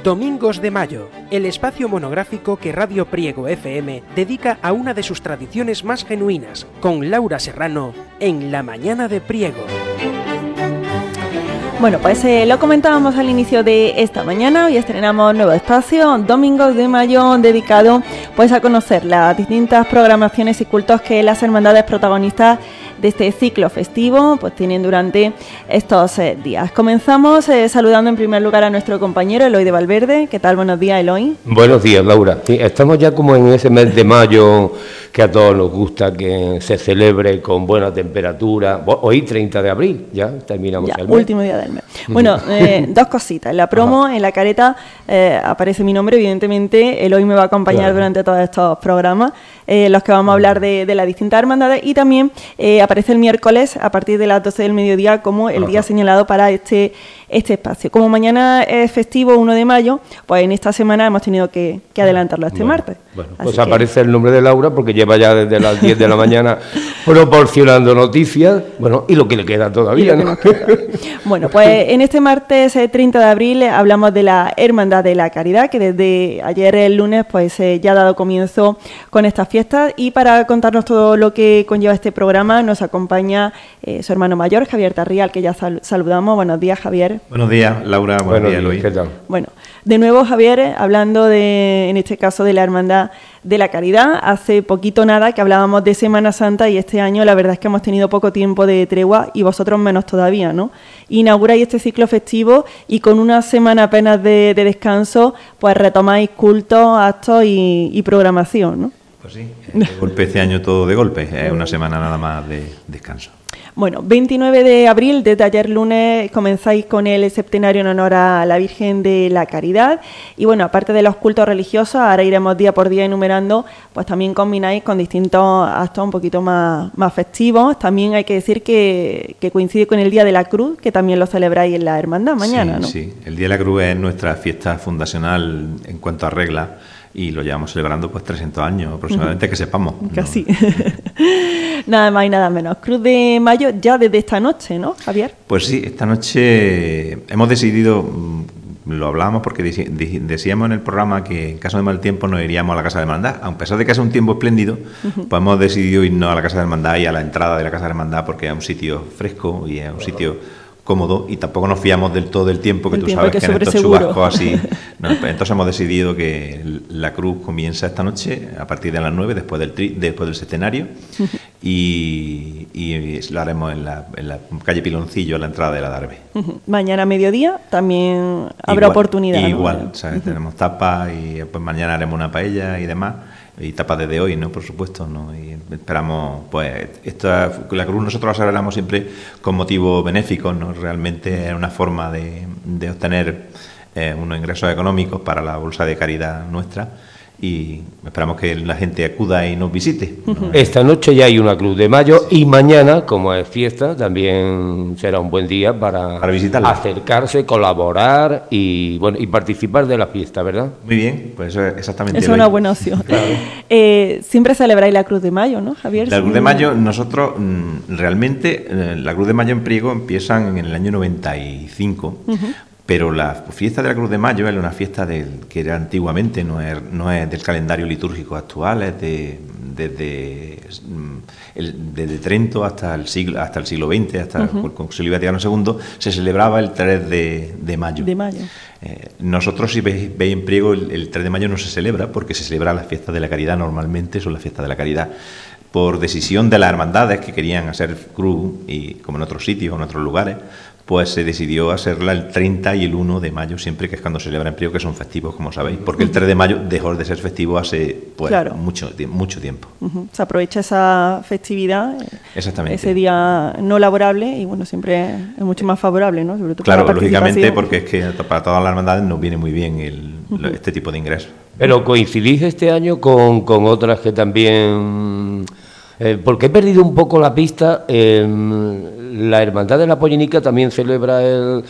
Domingos de Mayo, el espacio monográfico que Radio Priego FM dedica a una de sus tradiciones más genuinas, con Laura Serrano, en La Mañana de Priego. Bueno, pues lo comentábamos al inicio de esta mañana. Hoy estrenamos nuevo espacio, Domingos de Mayo, dedicado pues a conocer las distintas programaciones y cultos que las hermandades protagonistas de este ciclo festivo pues tienen durante estos días. Comenzamos saludando en primer lugar a nuestro compañero Eloy de Valverde. ¿Qué tal? Buenos días, Eloy. Buenos días, Laura. Sí, estamos ya como en ese mes de mayo que a todos nos gusta que se celebre con buena temperatura. Hoy 30 de abril, ya terminamos ya, el mes. Último día del mes. Bueno, dos cositas. En la promo, en la careta, aparece mi nombre, evidentemente. Eloy me va a acompañar durante todos estos programas, los que vamos a hablar de las distintas hermandades, y también aparece el miércoles a partir de las 12 del mediodía como el día señalado para este espacio. Como mañana es festivo 1 de mayo, pues en esta semana hemos tenido que adelantarlo a este martes. Bueno, pues aparece el nombre de Laura porque lleva ya desde las 10 de la mañana proporcionando noticias, bueno, y lo que le queda todavía, ¿no? Bueno, pues en este martes 30 de abril hablamos de la Hermandad de la Caridad, que desde ayer el lunes pues ya ha dado comienzo con estas fiestas, y para contarnos todo lo que conlleva este programa nos acompaña su hermano mayor, Javier Tarría, al que ya saludamos. Buenos días, Javier. Buenos días, Laura. Buenos días, Luis. ¿Qué tal? Bueno, de nuevo, Javier, hablando en este caso de la Hermandad de la Caridad. Hace poquito nada que hablábamos de Semana Santa y este año la verdad es que hemos tenido poco tiempo de tregua y vosotros menos todavía, ¿no? Inauguráis este ciclo festivo y con una semana apenas de descanso, pues retomáis cultos, actos y programación, ¿no? Pues sí, de golpe este año todo de golpe, es una semana nada más de descanso. Bueno, 29 de abril, desde ayer lunes, comenzáis con el septenario en honor a la Virgen de la Caridad. Y bueno, aparte de los cultos religiosos, ahora iremos día por día enumerando, pues también combináis con distintos actos un poquito más festivos. También hay que decir que coincide con el Día de la Cruz, que también lo celebráis en la Hermandad mañana, ¿no? Sí, el Día de la Cruz es nuestra fiesta fundacional en cuanto a reglas, y lo llevamos celebrando pues 300 años aproximadamente, que sepamos. Casi. Nada más y nada menos. Cruz de Mayo ya desde esta noche, ¿no, Javier? Pues sí, esta noche hemos decidido, lo hablábamos porque decíamos en el programa que en caso de mal tiempo nos iríamos a la Casa de Hermandad. A pesar de que hace un tiempo espléndido, pues hemos decidido irnos a la Casa de Hermandad y a la entrada de la Casa de Hermandad porque es un sitio fresco y es un sitio cómodo, y tampoco nos fiamos del todo del tiempo, que tú sabes que en estos chubascos así, ¿no? Pues entonces hemos decidido que la cruz comienza esta noche a partir de las 9 después del septenario, y lo haremos en la calle Piloncillo, a la entrada de la Darbe. Mañana a mediodía también habrá oportunidad, ¿no? Igual, ¿sabes? Tenemos tapas y pues mañana haremos una paella y demás. Y tapas desde hoy, ¿no? Por supuesto, ¿no? Y esperamos, pues, la cruz nosotros la celebramos siempre con motivos benéficos, ¿no? Realmente es una forma de obtener unos ingresos económicos para la bolsa de caridad nuestra, y esperamos que la gente acuda y nos visite, ¿no? Esta noche ya hay una Cruz de Mayo, y mañana, como es fiesta, también será un buen día para visitarla, acercarse, colaborar y bueno, y participar de la fiesta, ¿verdad? Muy bien, pues eso es exactamente. Es una buena opción. Claro. Siempre celebráis la Cruz de Mayo, ¿no, Javier? La Cruz de Mayo, nosotros realmente, la Cruz de Mayo en Priego empiezan en el año 95. Pero la fiesta de la Cruz de Mayo es una fiesta que era antiguamente, no es del calendario litúrgico actual, es desde Trento hasta el siglo XX, hasta el Concilio Vaticano II, se celebraba el 3 de mayo. Nosotros, si veis en Priego, el 3 de mayo no se celebra, porque se celebra la fiesta de la Caridad, normalmente son las fiestas de la Caridad. Por decisión de las hermandades que querían hacer cruz, y como en otros sitios, en otros lugares, pues se decidió hacerla el 30 y el 1 de mayo, siempre, que es cuando se celebra en Priego, que son festivos, como sabéis, porque el 3 de mayo dejó de ser festivo hace mucho tiempo. Se aprovecha esa festividad, ese día no laborable, y bueno, siempre es mucho más favorable, ¿no? Sobre todo claro, lógicamente, porque es que para todas las hermandades nos viene muy bien este tipo de ingresos. Pero coincidís este año con otras que también... porque he perdido un poco la pista. La Hermandad de la Pollenica también celebra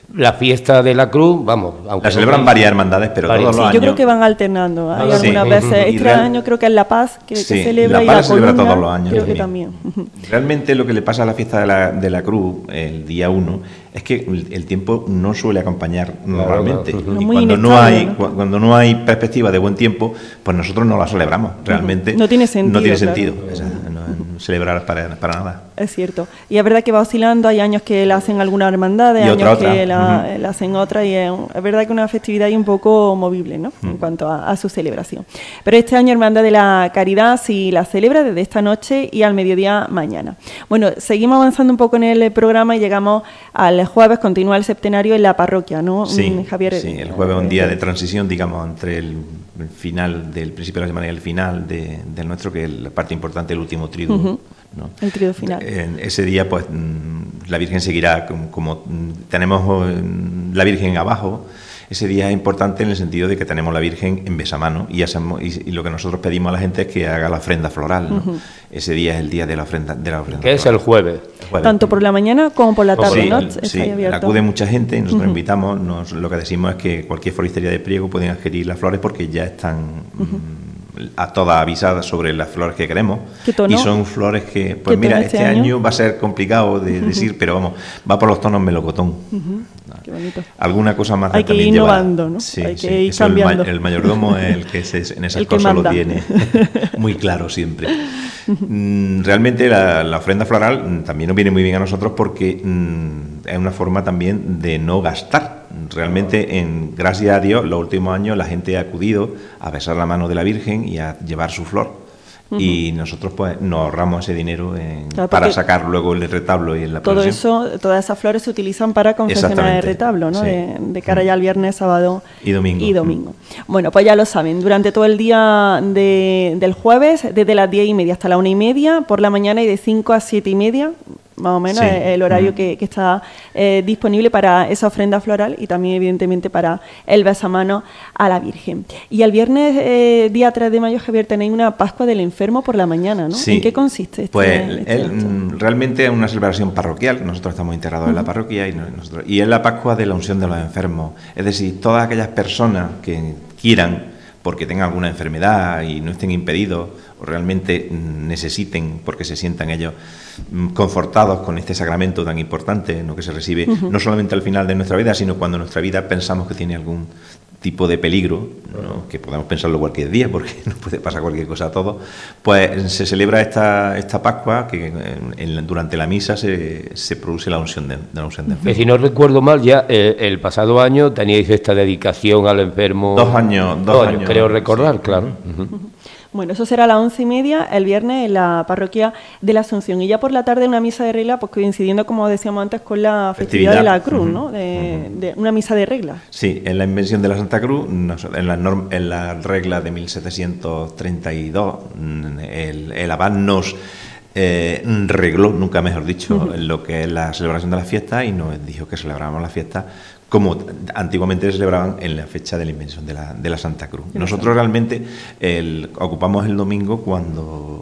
La fiesta de la Cruz, vamos, aunque la celebran varias hermandades, pero todos los años. Yo creo que van alternando. Hay algunas veces. Este año creo que es La Paz que celebra, La Paz y la celebra Columna, todos los años. creo que también. Realmente lo que le pasa a la fiesta de la Cruz el día 1 es que el tiempo no suele acompañar normalmente. Claro. Y cuando no hay perspectiva de buen tiempo, pues nosotros no la celebramos. Realmente no tiene sentido. Claro. O sea, no celebrar para nada. Es cierto. Y es verdad que va oscilando. Hay años que la hacen algunas hermandades, hay años que la hacen otras, y es verdad que es una festividad ahí un poco movible, ¿no? En cuanto a su celebración. Pero este año Hermandad de la Caridad sí la celebra desde esta noche y al mediodía mañana. Bueno, seguimos avanzando un poco en el programa y llegamos al jueves, continúa el septenario en la parroquia, ¿no, Javier? Sí, el jueves es un día de transición, digamos, entre el final del principio de la semana y el final del nuestro, que es la parte importante, el último triduo. ¿no? El triduo final. Ese día, pues, la Virgen seguirá como tenemos la Virgen abajo. Ese día es importante en el sentido de que tenemos la Virgen en besamano y lo que nosotros pedimos a la gente es que haga la ofrenda floral, ¿no? Ese día es el día de la ofrenda que es el jueves. Tanto por la mañana como por la tarde, ¿no? Sí, acude mucha gente y nosotros invitamos, lo que decimos es que cualquier floristería de Priego pueden adquirir las flores porque ya están a todas avisadas sobre las flores que queremos. ¿Qué y son flores que, pues mira, este año va a ser complicado de decir, pero vamos, va por los tonos melocotón. Qué bonito. Alguna cosa más hay que ir innovando, ¿no? Sí, hay que ir eso cambiando. El mayordomo es el que en esas cosas lo tiene muy claro siempre. Realmente la ofrenda floral también nos viene muy bien a nosotros porque es una forma también de no gastar. Realmente, gracias a Dios, los últimos años la gente ha acudido a besar la mano de la Virgen y a llevar su flor. Y nosotros pues nos ahorramos ese dinero para sacar luego el retablo y en la procesión. Todas esas flores se utilizan para confeccionar el retablo, ¿no? Sí. De cara ya al viernes, sábado y domingo. Bueno, pues ya lo saben, durante todo el día del jueves, desde las 10:30 hasta la 1:30, por la mañana y de 5 a 7:30, más o menos, el horario que está disponible para esa ofrenda floral y también, evidentemente, para el besamano a la Virgen. Y el viernes, día 3 de mayo, Javier, tenéis una Pascua del Enfermo por la mañana, ¿no? Sí. ¿En qué consiste realmente es una celebración parroquial. Nosotros estamos integrados en la parroquia y es la Pascua de la unción de los enfermos. Es decir, todas aquellas personas que quieran, porque tengan alguna enfermedad y no estén impedidos o realmente necesiten, porque se sientan ellos confortados con este sacramento tan importante, ¿no? Que se recibe no solamente al final de nuestra vida, sino cuando nuestra vida pensamos que tiene algún tipo de peligro, ¿no? Que podemos pensarlo cualquier día porque nos puede pasar cualquier cosa a todos, pues se celebra esta Pascua que durante la misa se produce la unción de enfermo. Si no recuerdo mal, ya el pasado año teníais esta dedicación al enfermo. 2 años, creo recordar, sí. Claro. Bueno, eso será a las 11:30 el viernes en la parroquia de la Asunción. Y ya por la tarde una misa de regla, pues coincidiendo, como decíamos antes, con la festividad de la Cruz, ¿no? De una misa de regla. Sí, en la invención de la Santa Cruz, en la regla de 1732, el abad nos regló, nunca mejor dicho, lo que es la celebración de las fiestas y nos dijo que celebráramos las fiestas como antiguamente se celebraban en la fecha de la invención de la Santa Cruz. Nosotros realmente ocupamos el domingo cuando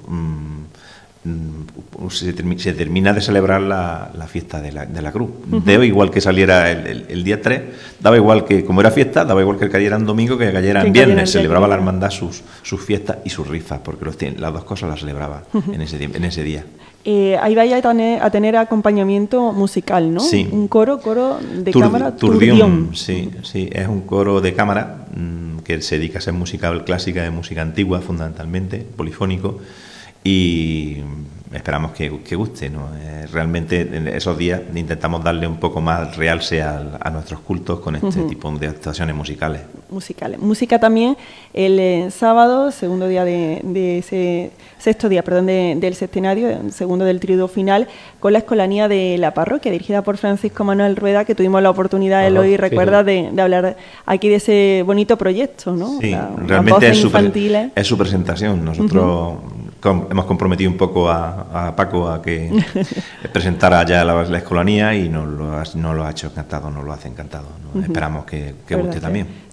se termina de celebrar la fiesta de la Cruz. Daba igual que saliera el día 3, daba igual que, como era fiesta, daba igual que cayera en domingo que cayera en viernes. Celebraba la hermandad sus fiestas y sus rifas, porque las dos cosas las celebraba en ese día. Ahí vais a tener acompañamiento musical, ¿no? Sí. Un coro de cámara. Turdión. Sí, es un coro de cámara que se dedica a ser música clásica, de música antigua fundamentalmente, polifónico, y esperamos que guste, ¿no? Realmente en esos días intentamos darle un poco más realce a nuestros cultos con este tipo de actuaciones musicales. Música también el sábado, segundo día de ese sexto día, del septenario, segundo del triduo final, con la escolanía de la parroquia, dirigida por Francisco Manuel Rueda, que tuvimos la oportunidad, Eloy, recuerda, de hablar aquí de ese bonito proyecto, ¿no? Sí, realmente es su presentación. Nosotros hemos comprometido un poco a Paco a que presentara ya la escolanía y nos lo ha hecho encantado, nos lo hace encantado, ¿no? Esperamos que guste también.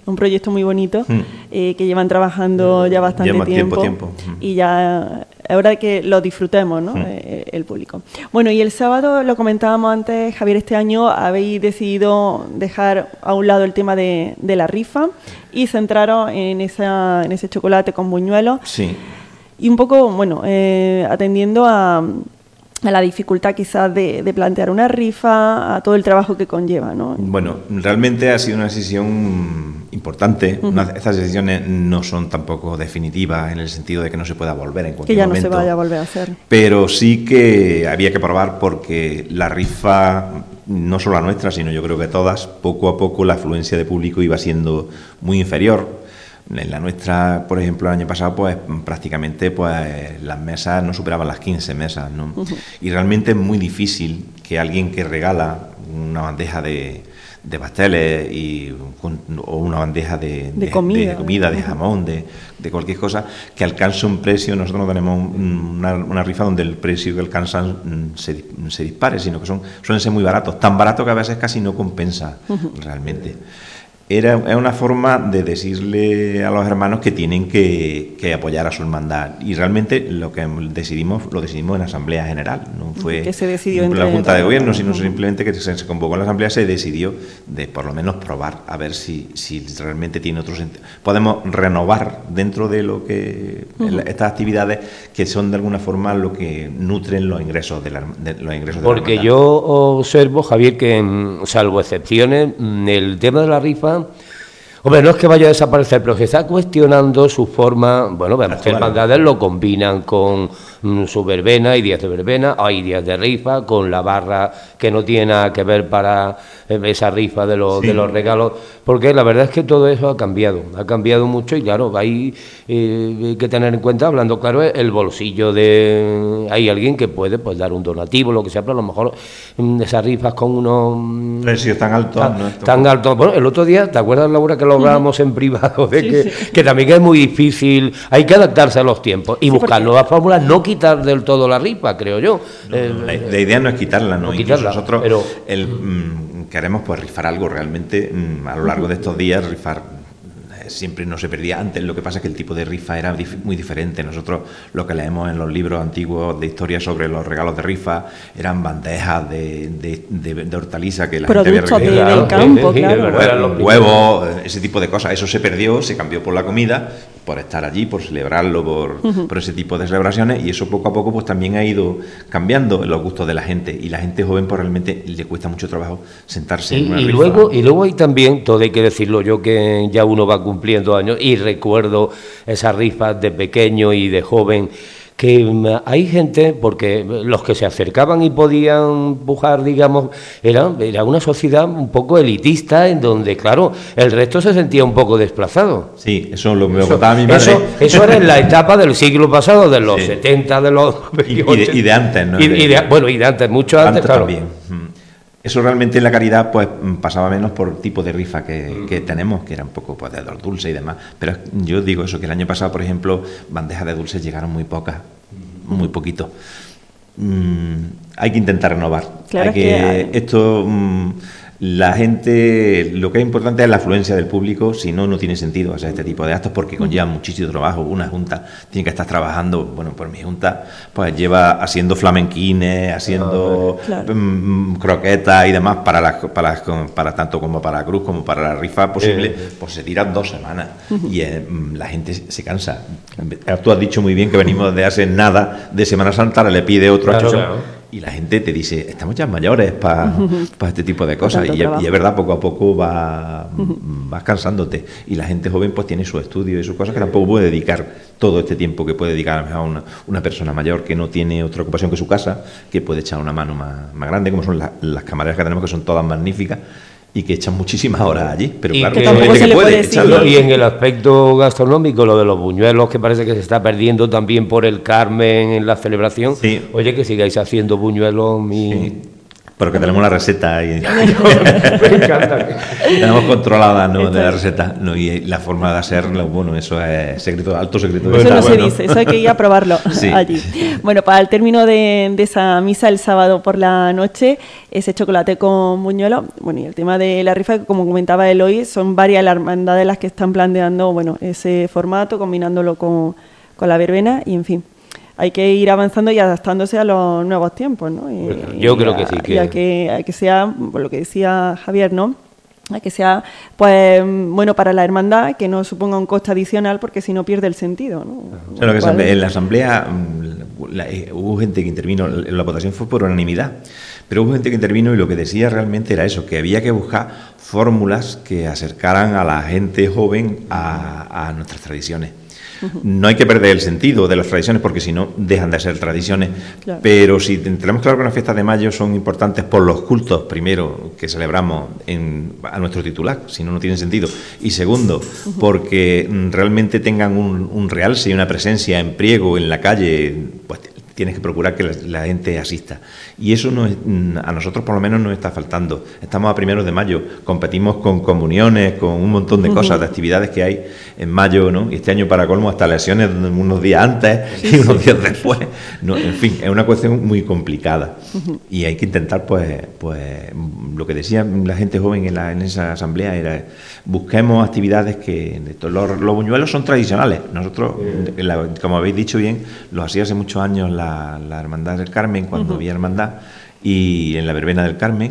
un proyecto muy bonito que llevan trabajando ya bastante tiempo. Y ya es hora de que lo disfrutemos, ¿no? El público. Bueno, y el sábado, lo comentábamos antes, Javier, este año habéis decidido dejar a un lado el tema de la rifa y centraros en ese chocolate con buñuelos. Sí. Y un poco, bueno, atendiendo a la dificultad quizás de plantear una rifa, a todo el trabajo que conlleva, ¿no? Bueno, realmente ha sido una decisión importante. Estas decisiones no son tampoco definitivas en el sentido de que no se pueda volver en cualquier momento. Que ya no se vaya a volver a hacer. Pero sí que había que probar porque la rifa, no solo la nuestra, sino yo creo que todas, poco a poco la afluencia de público iba siendo muy inferior. En la nuestra, por ejemplo, el año pasado, pues prácticamente pues las mesas no superaban las 15 mesas, ¿no? Y realmente es muy difícil que alguien que regala una bandeja de pasteles o una bandeja de comida, de jamón, de cualquier cosa, que alcance un precio. Nosotros no tenemos una rifa donde el precio que alcanzan se dispare, sino que suelen ser muy baratos, tan baratos que a veces casi no compensa realmente. Es una forma de decirle a los hermanos que tienen que apoyar a su hermandad, y realmente lo decidimos en la Asamblea General, no fue que se decidió en la Junta de Gobierno, sino simplemente que se convocó en la Asamblea, se decidió de por lo menos probar a ver si realmente tiene otro sentido. Podemos renovar dentro de lo que estas actividades que son de alguna forma lo que nutren los ingresos de la Porque yo observo, Javier, que salvo excepciones, el tema de la rifa, hombre, no es que vaya a desaparecer, pero se está cuestionando su forma. Bueno, vemos que hermandades lo combinan con su verbena y días de verbena, hay días de rifa, con la barra que no tiene nada que ver para esa rifa de los regalos, porque la verdad es que todo eso ha cambiado mucho, y claro, hay que tener en cuenta, hablando claro, el bolsillo hay alguien que puede pues dar un donativo, lo que sea, pero a lo mejor esas rifas con unos precios tan altos, tan altos. Bueno, el otro día, ¿te acuerdas, Laura, que lo hablábamos en privado, de que también es muy difícil, hay que adaptarse a los tiempos y buscar nuevas fórmulas, no quitar del todo la rifa, creo yo. La idea no es quitarla, ¿no? Quitarla, nosotros pero queremos pues rifar algo realmente a lo largo de estos días, rifar. Siempre no se perdía antes, lo que pasa es que el tipo de rifa era muy diferente. Nosotros lo que leemos en los libros antiguos de historia sobre los regalos de rifa eran bandejas de hortaliza que la productos gente había regalado, del campo, claro. Huevos, ese tipo de cosas. Eso se perdió, se cambió por la comida, por estar allí, por celebrarlo, por ese tipo de celebraciones, y eso poco a poco pues también ha ido cambiando los gustos de la gente, y la gente joven pues realmente le cuesta mucho trabajo sentarse en una rifa. Luego hay también, todo hay que decirlo, yo que ya uno va cumpliendo años y recuerdo esas rifas de pequeño y de joven, que hay gente, porque los que se acercaban y podían pujar, digamos, era una sociedad un poco elitista, en donde, claro, el resto se sentía un poco desplazado. Sí, eso lo me contaba mi madre. Eso era en la etapa del siglo pasado, de los 70, de los... Y de antes, ¿no? Y de antes, mucho antes, claro. También. Eso realmente en la caridad pues pasaba menos por el tipo de rifa que tenemos, que era un poco pues de dulce y demás. Pero yo digo eso, que el año pasado, por ejemplo, bandejas de dulces llegaron muy pocas, muy poquito. Hay que intentar renovar. Claro, La gente, lo que es importante es la afluencia del público, si no, no tiene sentido hacer este tipo de actos porque conlleva muchísimo trabajo. Una junta tiene que estar trabajando, bueno, pues mi junta pues lleva haciendo flamenquines, haciendo croquetas y demás para tanto como para la cruz como para la rifa posible, pues se tiran 2 semanas y la gente se cansa. Tú has dicho muy bien que venimos de hace nada de Semana Santa, ahora le pide otro y la gente te dice, estamos ya mayores para este tipo de cosas. Y es verdad, poco a poco vas cansándote. Y la gente joven pues tiene su estudio y sus cosas que tampoco puede dedicar todo este tiempo que puede dedicar a una persona mayor que no tiene otra ocupación que su casa, que puede echar una mano más grande, como son las camareras que tenemos, que son todas magníficas y que echan muchísimas horas allí, pero claro, que puede echarlo. Y en el aspecto gastronómico, lo de los buñuelos, que parece que se está perdiendo también por el Carmen en la celebración. Oye, que sigáis haciendo buñuelos, Porque tenemos la receta y Me encanta. tenemos controlada, ¿no?, de la receta, ¿no? Y la forma de hacerlo, bueno, eso es secreto, alto secreto. Eso no se dice, eso hay que ir a probarlo Sí. allí. Bueno, para el término de esa misa el sábado por la noche, ese chocolate con buñuelo. Bueno, y el tema de la rifa, como comentaba Eloy, son varias las hermandades las que están planteando, bueno, ese formato, combinándolo con la verbena y, en fin. Hay que ir avanzando y adaptándose a los nuevos tiempos, ¿no? Yo creo que sí. Y a que sea, por lo que decía Javier, ¿no?, a que sea, pues, bueno para la hermandad, que no suponga un coste adicional, porque si no pierde el sentido, ¿no? O sea, lo que en la asamblea hubo gente que intervino, la votación fue por unanimidad, pero hubo gente que intervino y lo que decía realmente era eso, que había que buscar fórmulas que acercaran a la gente joven a nuestras tradiciones. No hay que perder el sentido de las tradiciones, porque si no dejan de ser tradiciones. Claro. Pero si tenemos claro que las fiestas de mayo son importantes por los cultos, primero, que celebramos a nuestro titular, si no, no tiene sentido. Y segundo, porque realmente tengan un realce y una presencia en Priego, en la calle, pues tienes que procurar que la gente asista. Y eso a nosotros por lo menos nos está faltando. Estamos a 1 de mayo, competimos con comuniones, con un montón de cosas, de actividades que hay en mayo, ¿no? Y este año, para colmo, hasta lesiones unos días antes y unos días después. No, en fin, es una cuestión muy complicada. Y hay que intentar, pues lo que decía la gente joven en esa asamblea era: busquemos actividades que... Los buñuelos son tradicionales. Nosotros, como habéis dicho bien, los hacía hace muchos años la Hermandad del Carmen, cuando había hermandad, y en la verbena del Carmen,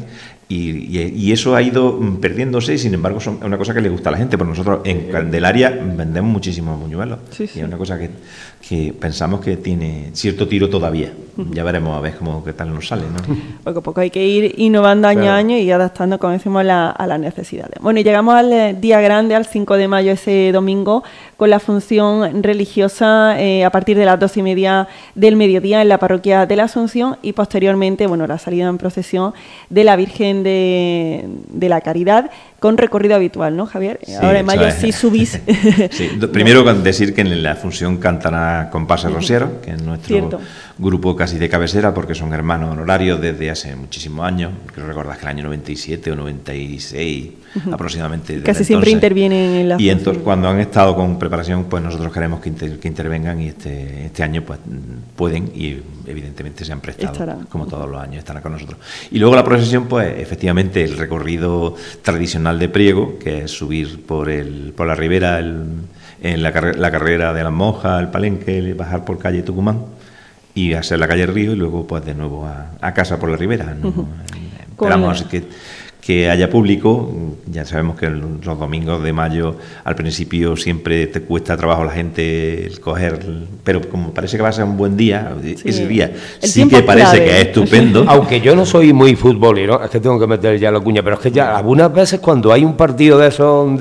y eso ha ido perdiéndose, y sin embargo es una cosa que le gusta a la gente, porque nosotros en Candelaria vendemos muchísimos buñuelos, y es una cosa que pensamos que tiene cierto tiro todavía. Ya veremos a ver qué tal nos sale, ¿no? Poco a poco hay que ir innovando año a año y adaptando, como decimos, a las necesidades. Bueno, y llegamos al día grande, al 5 de mayo, ese domingo, con la función religiosa a partir de las 12:30 del mediodía en la parroquia de la Asunción, y posteriormente, bueno, la salida en procesión de la Virgen de la Caridad, con recorrido habitual, ¿no, Javier? Sí, ahora en mayo sí subís. Sí. Primero decir que en la función cantará Compás Rosiero, que es nuestro grupo casi de cabecera, porque son hermanos honorarios desde hace muchísimos años. Creo recordar que el año 97 o 96 aproximadamente. Casi siempre intervienen en la función. Y entonces, cuando han estado con preparación, pues nosotros queremos que intervengan, y este año pues pueden, y evidentemente se han prestado, como todos los años, estarán con nosotros. Y luego la procesión, pues efectivamente el recorrido tradicional de Priego, que es subir por la ribera, en la carrera de las Monjas, el Palenque, bajar por calle Tucumán y hacer la calle Río, y luego pues de nuevo a casa por la ribera, ¿no? Esperamos que haya público. Ya sabemos que los domingos de mayo al principio siempre te cuesta trabajo la gente el coger, pero como parece que va a ser un buen día, ese día sí que parece que es estupendo. Aunque yo no soy muy futbolero, es que tengo que meter ya la cuña, pero es que ya algunas veces cuando hay un partido de esos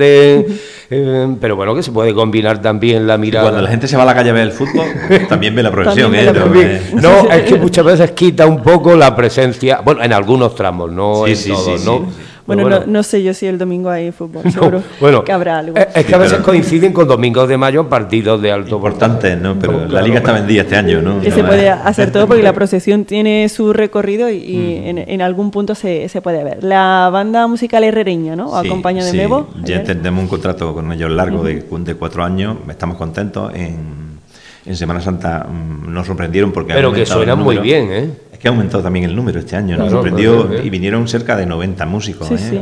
pero bueno, que se puede combinar también la mirada. Cuando la gente se va a la calle a ver el fútbol, también ve la procesión. No, es que muchas veces quita un poco la presencia, bueno, en algunos tramos, no en todos, ¿no? Sí. Bueno, no sé yo si el domingo hay fútbol, seguro que habrá algo. Es que a veces coinciden con domingos de mayo partidos de alto importantes, ¿no? Pero la liga está vendida este año, ¿no? Que se puede hacer todo, porque la procesión tiene su recorrido y en algún punto se puede ver. La banda musical herrereña, ¿no? Acompaña de nuevo. Ya tenemos un contrato con ellos largo de 4 años, estamos contentos. En Semana Santa nos sorprendieron porque... Pero que suenan muy bien, ¿eh? Es que ha aumentado también el número este año, nos sorprendió, y vinieron cerca de 90 músicos. Sí,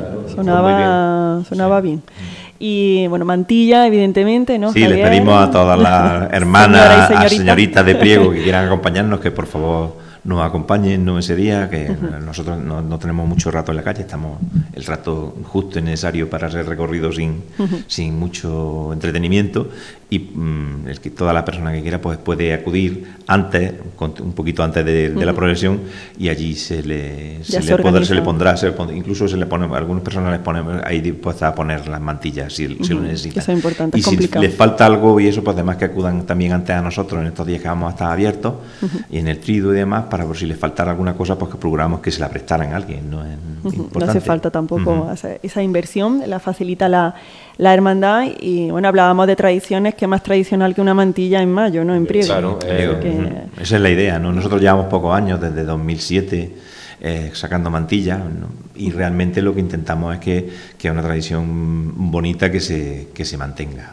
sonaba bien. Y bueno, Mantilla, evidentemente, ¿no? Sí, Javier, les pedimos a todas las hermanas, a señoritas de Priego que quieran acompañarnos, que por favor nos acompañen, ¿no?, ese día, que nosotros no tenemos mucho rato en la calle, estamos el rato justo y necesario para hacer recorrido sin mucho entretenimiento, y toda la persona que quiera pues puede acudir antes, un poquito antes de la procesión, y allí se le pondrá, incluso se le pone, algunas personas les ponen ahí dispuestas a poner las mantillas si lo necesitan. Eso es importante, y si les falta algo y eso, pues además que acudan también antes a nosotros en estos días que vamos a estar abiertos y en el trido y demás, para por si les faltara alguna cosa, pues que procuramos que se la prestaran a alguien, ¿no? Es importante. No hace falta tampoco esa inversión, la facilita la hermandad. Y bueno, hablábamos de tradiciones, que más tradicional que una mantilla en mayo, ¿no? En Priego. Claro, esa es la idea, ¿no? Nosotros llevamos pocos años, desde 2007, sacando mantillas, ¿no? Y realmente lo que intentamos es que es una tradición bonita que se mantenga.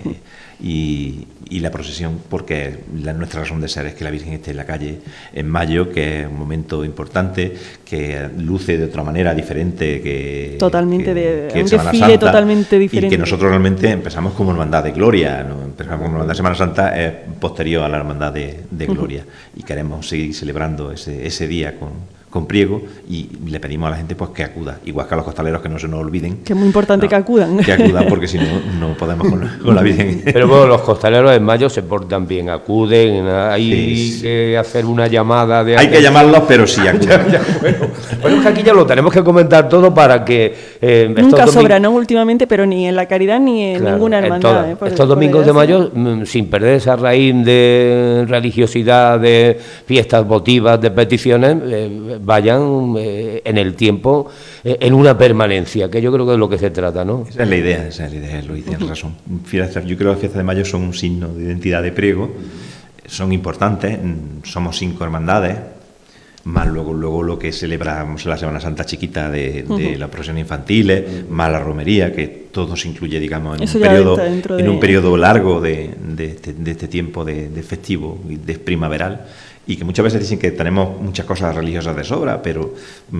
Y la procesión, porque nuestra razón de ser es que la Virgen esté en la calle en mayo, que es un momento importante, que luce de otra manera diferente que totalmente que un Semana desfile Santa, totalmente diferente. y que nosotros realmente empezamos como hermandad de Gloria, ¿no? Empezamos como hermandad de Semana Santa, es posterior a la hermandad de Gloria, y queremos seguir celebrando ese día con Priego, y le pedimos a la gente pues que acuda, igual que a los costaleros, que no se nos olviden. Que es muy importante que acudan. Que acudan, porque si no podemos con la Virgen. Pero bueno, los costaleros en mayo se portan bien, acuden, hay que hacer una llamada de... Hay que llamarlos, pero sí acuden. Bueno, es que aquí ya lo tenemos que comentar todo para que... Nunca sobra, ¿no? Últimamente, pero ni en la caridad ni en ninguna hermandad. Estos domingos de mayo, sin perder esa raíz de religiosidad, de fiestas votivas, de peticiones, vayan en el tiempo en una permanencia, que yo creo que es lo que se trata, ¿no? Esa es la idea, lo tienes razón. Yo creo que las fiestas de mayo son un signo de identidad de Priego, son importantes, somos 5 hermandades, más luego lo que celebramos la Semana Santa chiquita de las procesiones infantiles, más la romería, que todo se incluye, digamos, en un periodo largo de este tiempo de festivo y de primaveral. Y que muchas veces dicen que tenemos muchas cosas religiosas de sobra, pero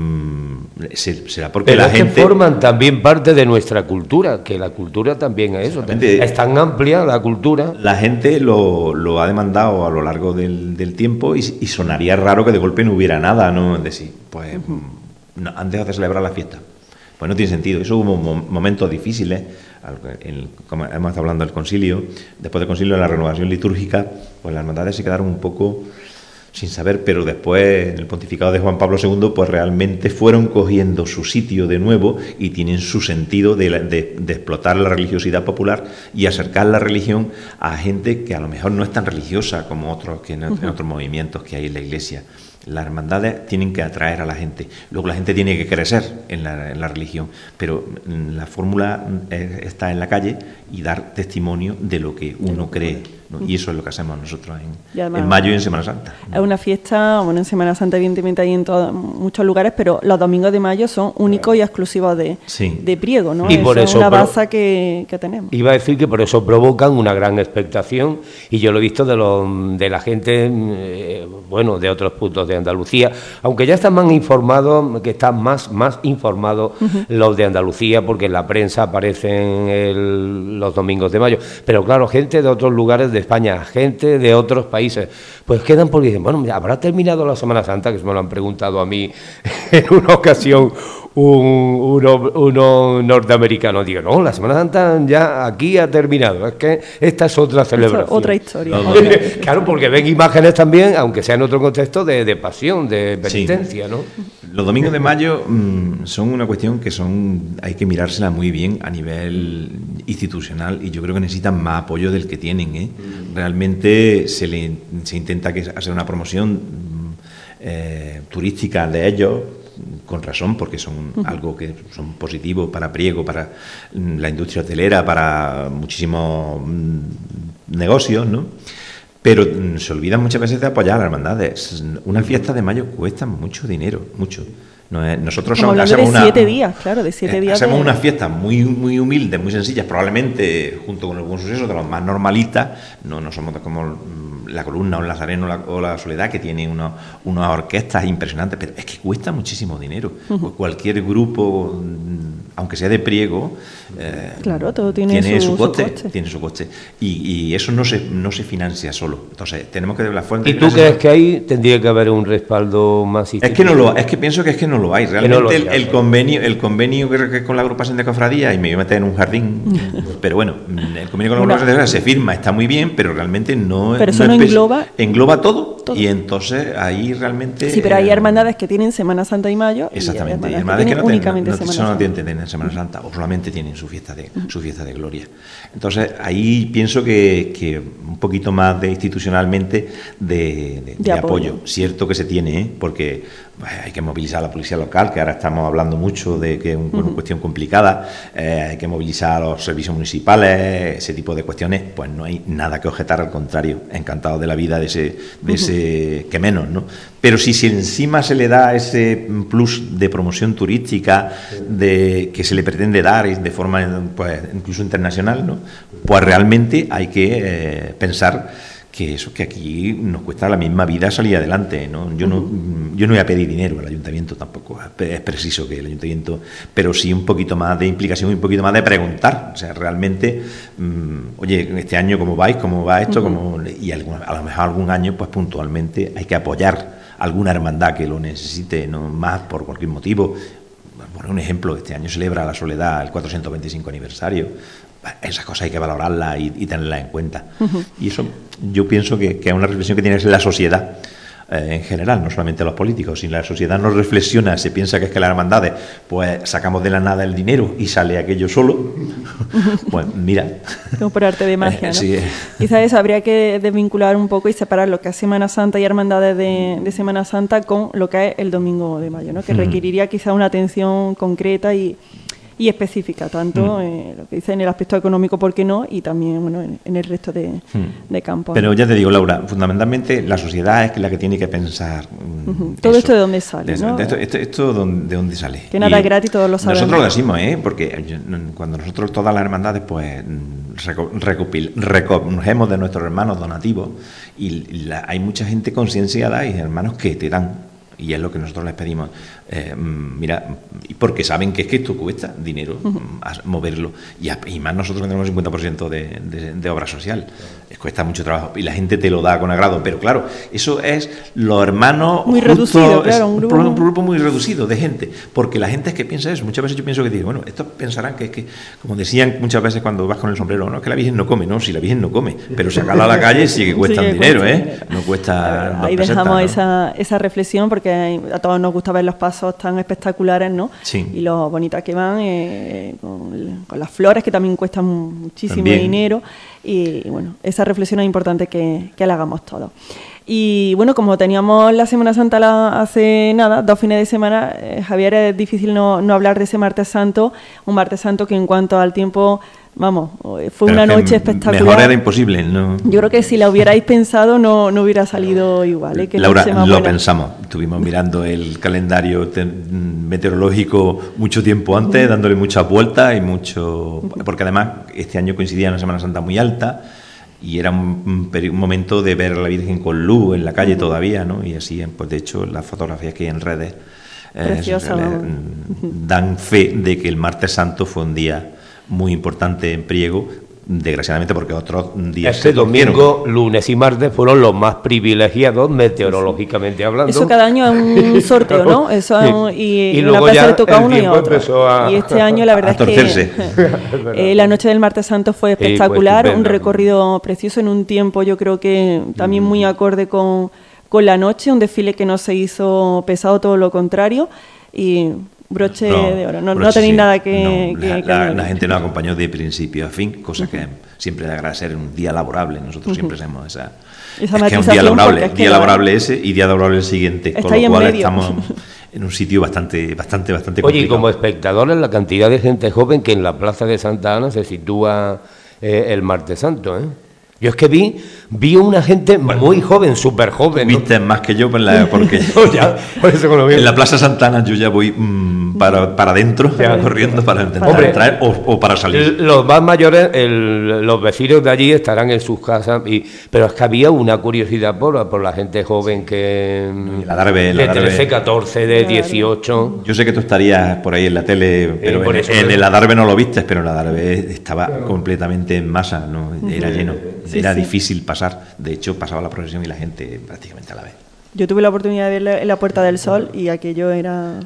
será porque pero la es gente... que forman también parte de nuestra cultura, que la cultura también es eso, es tan amplia la cultura. La gente lo ha demandado a lo largo del tiempo, y sonaría raro que de golpe no hubiera nada, ¿no? Es decir, pues han dejado de celebrar la fiesta. Pues no tiene sentido. Eso hubo momentos difíciles, como hemos estado hablando del concilio. Después del concilio, de la renovación litúrgica, pues las hermandades se quedaron un poco sin saber, pero después, en el pontificado de Juan Pablo II, pues realmente fueron cogiendo su sitio de nuevo y tienen su sentido de explotar la religiosidad popular y acercar la religión a gente que a lo mejor no es tan religiosa como otros, que en otros movimientos que hay en la Iglesia. Las hermandades tienen que atraer a la gente. Luego la gente tiene que crecer en la religión, pero la fórmula está en la calle y dar testimonio de lo que uno cree, ¿no? Y eso es lo que hacemos nosotros en mayo y en Semana Santa. Es una fiesta, bueno, en Semana Santa evidentemente hay en muchos lugares, pero los domingos de mayo son únicos y exclusivos de Priego, ¿no? Y por eso es una baza que tenemos. Iba a decir que por eso provocan una gran expectación, y yo lo he visto de la gente, bueno, de otros puntos de Andalucía, aunque ya están más informados, que están más informados los de Andalucía, porque en la prensa aparecen los domingos de mayo, pero claro, gente de otros lugares de España, gente de otros países, pues quedan porque dicen, bueno, ¿habrá terminado la Semana Santa? Que se me lo han preguntado a mí en una ocasión uno norteamericano. Digo, no, la Semana Santa ya aquí ha terminado, es que esta es otra celebración. Otra historia. Claro, porque ven imágenes también, aunque sea en otro contexto, de pasión, de penitencia, ¿no? Los domingos de mayo son una cuestión que hay que mirársela muy bien a nivel institucional, y yo creo que necesitan más apoyo del que tienen, ¿eh? Realmente se intenta hacer una promoción turística de ellos, con razón, porque son algo que son positivos para Priego, para la industria hotelera, para muchísimos negocios, ¿no? Pero se olvidan muchas veces de apoyar a las hermandades. Una fiesta de mayo cuesta mucho dinero, mucho. Nosotros hacemos de 7 días, claro, de 7 días. Hacemos unas fiestas muy humildes, muy sencillas, probablemente junto con el Buen Suceso, de los más normalistas. No somos como la Columna o el Nazareno o la Soledad, que tienen unas orquestas impresionantes, pero es que cuesta muchísimo dinero. Pues cualquier grupo, aunque sea de Priego, claro, todo tiene su coste. Tiene su coste. Y eso no se financia solo. Entonces, tenemos que ver la fuente. ¿Y tú crees que ahí tendría que haber un respaldo más institucional? Es que pienso que no lo hay. Realmente el convenio que con la agrupación de cofradías, y me voy a meter en un jardín, pero bueno, el convenio con la agrupación de cofradías se firma, está muy bien, pero realmente no pero eso no no engloba todo. Y entonces ahí realmente... Sí, pero hay hermandades que tienen Semana Santa y Mayo. Exactamente, y hermandades que únicamente no Semana Santa. tienen Semana Santa o solamente tienen su fiesta de gloria. Entonces ahí pienso que un poquito más de institucionalmente de apoyo. Cierto que se tiene, porque hay que movilizar a la policía local, que ahora estamos hablando mucho de que es una cuestión complicada, hay que movilizar a los servicios municipales, ese tipo de cuestiones, pues no hay nada que objetar, al contrario, encantado de la vida de ese que menos, ¿no? Pero si encima se le da ese plus de promoción turística que se le pretende dar de forma pues incluso internacional, ¿no? Pues realmente hay que pensar que aquí nos cuesta la misma vida salir adelante, ¿no? Yo no voy a pedir dinero al ayuntamiento, tampoco es preciso que el ayuntamiento, pero sí un poquito más de implicación y un poquito más de preguntar, o sea, realmente, oye, este año cómo vais, cómo va esto, y a lo mejor algún año, pues puntualmente hay que apoyar alguna hermandad que lo necesite, no más por cualquier motivo. Bueno, un ejemplo, este año celebra la Soledad el 425 aniversario. Esas cosas hay que valorarlas y tenerlas en cuenta. Y eso yo pienso que es una reflexión que tiene la sociedad en general, no solamente los políticos. Si la sociedad no reflexiona, se piensa que es que las hermandades, pues sacamos de la nada el dinero y sale aquello solo, pues mira. Como por arte de magia, ¿no? Sí. Quizás eso habría que desvincular un poco y separar lo que es Semana Santa y hermandades de Semana Santa con lo que es el Domingo de Mayo, ¿no? Que requeriría quizás una atención concreta y específica, tanto lo que dice en el aspecto económico, ¿por qué no? Y también en el resto de campos. Pero ya te digo, Laura, fundamentalmente la sociedad es la que tiene que pensar. Todo esto de dónde sale, ¿no? Esto de dónde sale. Que nada es gratis, todos lo sabemos. Nosotros lo decimos, porque cuando nosotros todas las hermandades pues recogemos de nuestros hermanos donativos y hay mucha gente concienciada y hermanos que te dan. Y es lo que nosotros les pedimos. Mira, porque saben que es que esto cuesta dinero moverlo. Y más nosotros que tenemos el 50% de obra social. Cuesta mucho trabajo. Y la gente te lo da con agrado. Pero claro, eso es los hermanos. Muy reducido, claro. Un grupo muy reducido de gente. Porque la gente es que piensa eso. Muchas veces yo pienso que digo, bueno, estos pensarán que es que, como decían muchas veces cuando vas con el sombrero, no, es que la Virgen no come. No, si la Virgen no come. Pero sacarla a la calle sí que cuesta dinero, No cuesta. Ahí dejamos esa reflexión, porque a todos nos gusta ver los pasos tan espectaculares, ¿no? Sí. Y lo bonitas que van con las flores, que también cuestan muchísimo dinero. Y bueno, esa reflexión es importante que la hagamos todos. Y bueno, como teníamos la Semana Santa hace nada, 2 fines de semana, Javier, es difícil no hablar de ese Martes Santo, un Martes Santo que en cuanto al tiempo, vamos, fue una noche espectacular. Mejor era imposible, ¿no? Yo creo que si la hubierais pensado no hubiera salido igual. Que Laura, lo pensamos. Estuvimos mirando el calendario meteorológico mucho tiempo antes, dándole muchas vueltas porque además este año coincidía en una Semana Santa muy alta y era un momento de ver a la Virgen con luz en la calle todavía, ¿no? Y así, pues de hecho, las fotografías que hay en redes dan fe de que el Martes Santo fue un día muy importante en Priego, desgraciadamente porque otros días este domingo, lunes y martes fueron los más privilegiados meteorológicamente hablando. Eso cada año es un sorteo, ¿no? Eso y luego una ya le toca el uno y tiempo otro. empezó a... Y este año la verdad es que la noche del Martes Santo fue espectacular, un recorrido precioso en un tiempo, yo creo que también muy acorde con la noche, un desfile que no se hizo pesado, todo lo contrario, y broche de oro. No tenéis nada que la gente nos acompañó de principio a fin, cosa que siempre de agradecer en un día laborable. Nosotros siempre hacemos esa es que es un día laborable ese y día laborable el siguiente, con lo cual estamos en un sitio bastante complicado. Oye, y como espectadores, la cantidad de gente joven que en la Plaza de Santa Ana se sitúa el Martes Santo, Yo es que vi una gente muy joven, súper joven. Viste más que yo, porque ya, por eso en la Plaza Santana yo ya voy para adentro, corriendo para entrar o para salir. Los más mayores, los vecinos de allí estarán en sus casas, pero es que había una curiosidad por la gente joven que de 13, 14, de 18. Yo sé que tú estarías por ahí en la tele, pero en el Adarve no lo viste, pero el Adarve estaba completamente en masa, ¿no? Era lleno. Era difícil pasar. De hecho, pasaba la procesión y la gente prácticamente a la vez. Yo tuve la oportunidad de ver en la Puerta del Sol y aquello era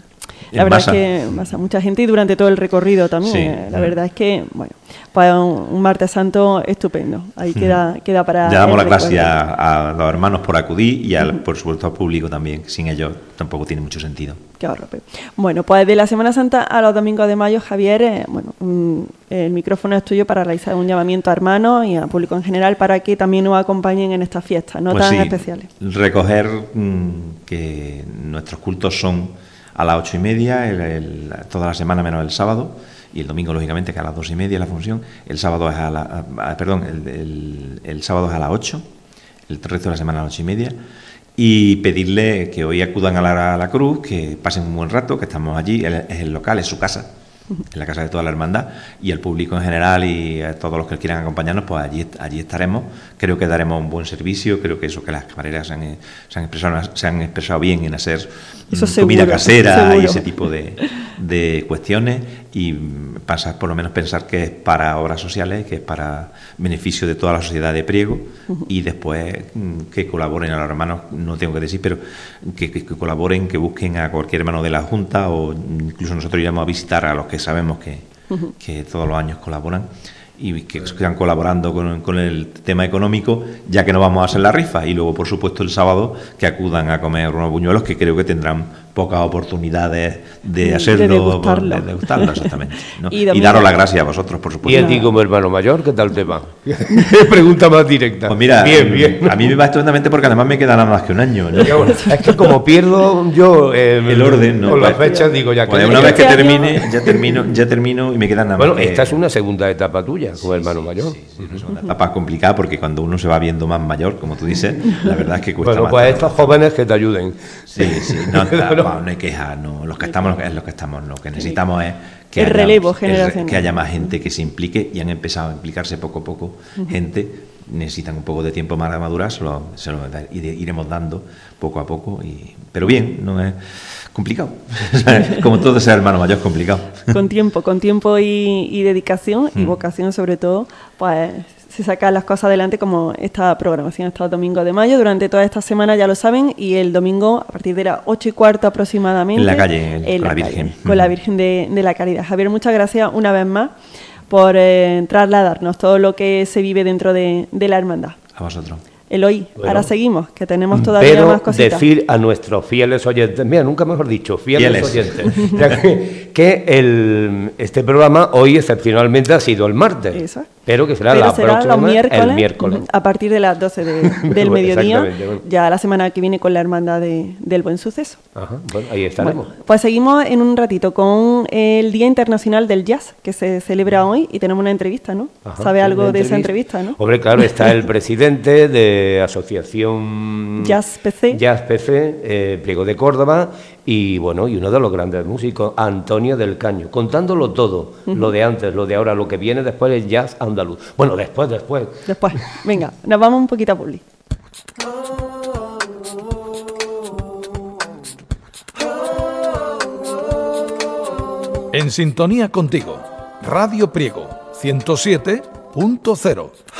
La verdad es que pasa mucha gente y durante todo el recorrido también. Sí. La verdad es que, bueno, pues un martes santo estupendo. Ahí queda para... Ya damos las gracias a los hermanos por acudir y, por supuesto, al público también. Sin ellos tampoco tiene mucho sentido. Qué horror. Bueno, pues de la Semana Santa a los domingos de mayo, Javier, el micrófono es tuyo para realizar un llamamiento a hermanos y al público en general para que también nos acompañen en estas fiestas, no tan especiales. Recoger que nuestros cultos son a las 8:30, toda la semana menos el sábado, y el domingo, lógicamente, que a las 2:30 la función. El sábado es el sábado es a las 8, el resto de la semana a las 8:30. Y pedirle que hoy acudan a la cruz, que pasen un buen rato, que estamos allí, es el local, es su casa, en la casa de toda la hermandad, y el público en general y a todos los que quieran acompañarnos, pues allí estaremos. Creo que daremos un buen servicio, creo que eso, que las camareras se han expresado bien en hacer comida casera y ese tipo de cuestiones, y por lo menos pensar que es para obras sociales, que es para beneficio de toda la sociedad de Priego, y después que colaboren a los hermanos, no tengo que decir, pero que colaboren, que busquen a cualquier hermano de la Junta, o incluso nosotros iremos a visitar a los que sabemos que todos los años colaboran, y que sigan colaborando con el tema económico, ya que no vamos a hacer la rifa. Y luego, por supuesto, el sábado que acudan a comer unos buñuelos, que creo que tendrán pocas oportunidades de hacerlo, de degustarlo, exactamente, ¿no? Y daros las gracias a vosotros, por supuesto. Y a ti, como hermano mayor, ¿qué tal te va? Pregunta más directa. Pues mira, bien. A mí me va estupendamente, porque además me queda nada más que un año, ¿no? Es que como pierdo yo el orden, ¿no? Con las fechas, digo ya que... Pues una vez que termine, ya termino y me queda nada más. Bueno, esta es una segunda etapa tuya como hermano mayor. Sí, es una etapa complicada, porque cuando uno se va viendo más mayor, como tú dices, la verdad es que cuesta más. Bueno, pues estos jóvenes que te ayuden. Sí, no hay queja, no, los que estamos, lo que necesitamos es que el relevo generacional, que haya más gente que se implique, y han empezado a implicarse poco a poco gente. Necesitan un poco de tiempo más de madurar, se lo iremos dando poco a poco, pero bien, no es complicado. Como todo ser hermano mayor, es complicado. Con tiempo y dedicación y vocación, sobre todo, pues se sacan las cosas adelante, como esta programación estos domingos de mayo. Durante toda esta semana, ya lo saben, y el domingo a partir de las 8:15 aproximadamente. En la calle, con la Virgen. Con la Virgen de la Caridad. Javier, muchas gracias una vez más por trasladarnos todo lo que se vive dentro de la hermandad. A vosotros. Eloy, ahora seguimos, que tenemos todavía más cositas. Decir a nuestros fieles oyentes, mira, nunca mejor dicho, fieles oyentes, ya que este programa hoy excepcionalmente ha sido el martes. Eso. Pero que será el miércoles. A partir de las 12 del mediodía, bueno. Ya la semana que viene con la hermandad del Buen Suceso. Ajá, bueno, ahí estaremos. Bueno, pues seguimos en un ratito con el Día Internacional del Jazz, que se celebra hoy, y tenemos una entrevista, ¿no? Ajá, ¿Sabe algo de esa entrevista, no? Hombre, claro, está el presidente de Asociación Jazz PC, Priego de Córdoba, y bueno, y uno de los grandes músicos, Antonio del Caño, contándolo todo, lo de antes, lo de ahora, lo que viene después, el jazz andaluz. Bueno, después. Venga, nos vamos un poquito a publi. En sintonía contigo, Radio Priego 107.0.